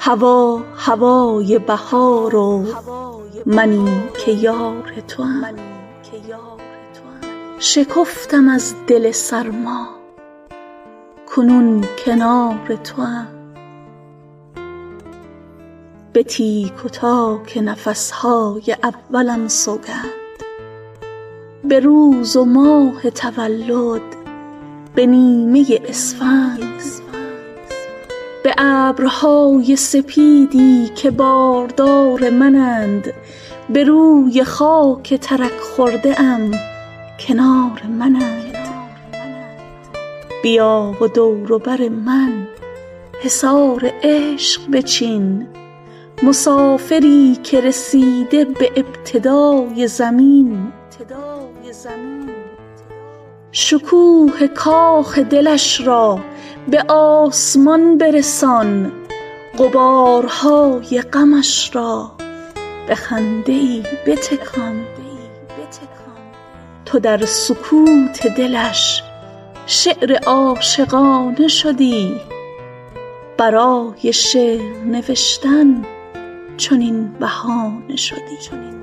هوا هوای بهار و منی که یار توام. شکفتم از دل سرما کنون کنار توام. به تیک و تاک نفسهای اولم سوگند، به روز و ماه تولد، به نیمه اسفند، به ابرهای سپیدی که باردار منند، به روی خاک ترک خورده ام کنار منند. بیا و دور و بر من حصار عشق بچین، مسافری که رسیده به ابتدای زمین. شکوه کاخ دلش را به آسمان برسان، غبارهای غمش را به خنده‌ای بتکان. تو در سکوت دلش شعر عاشقانه شدی، برای شعر نوشتن چنین بهانه شدی.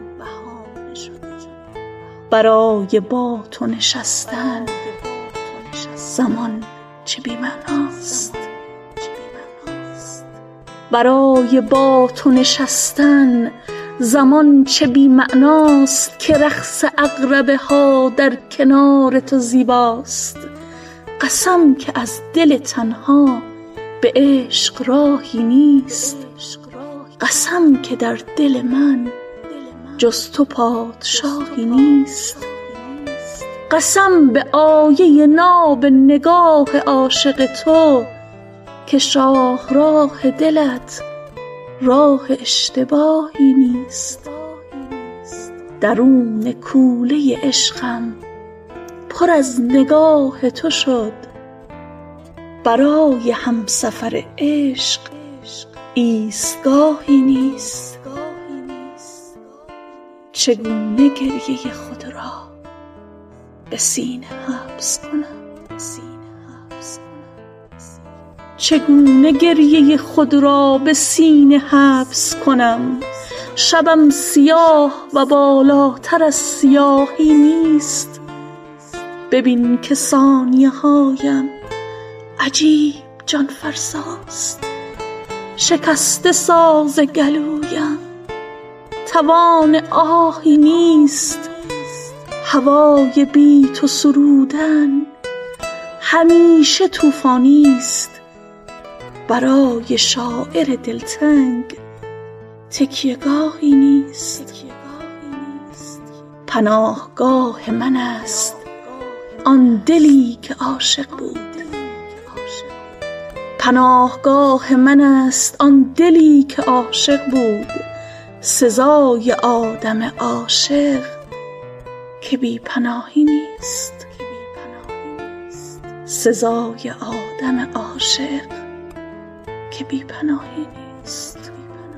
برای با تو نشستن زمان چه بی معناست. برای با تو نشستن زمان چه بی معناست، که رقص عقربه ها در کنار تو زیباست. قسم که از دل تنها به عشق راهی نیست، قسم که در دل من جز تو پادشاهی نیست. قسم به آیه ناب نگاه عاشق تو که شاهراه دلت راه اشتباهی نیست. درون کوله عشقم پر از نگاه تو شد، برای همسفر عشق ایستگاهی نیست. چگونه گریه خود را به سینه حبس کنم؟ چگونه گریه خود را به سینه حبس کنم؟ شبم سیاه و بالاتر از سیاهی نیست. ببین که ثانیه هایم عجیب جان فرساست، شکسته ساز گلویم توان آهی نیست. هوای بی تو سرودن همیشه طوفانیست، برای شاعر دلتنگ تکیه‌گاهی نیست. پناهگاه من است آن دلی که عاشق بود، پناهگاه من است آن دلی که عاشق بود. سزای آدم عاشق که بی پناهی نیست، سزای آدم عاشق که بی پناهی نیست.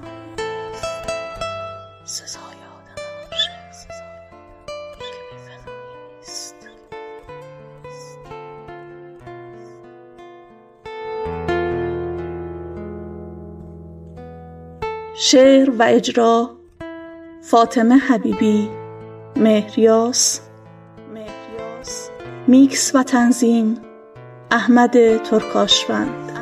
سزای آدم عاشق که بی پناهی نیست. شعر و اجرا فاطمه حبیبی، مهریاس. میکس و تنظیم احمد ترکاشوند.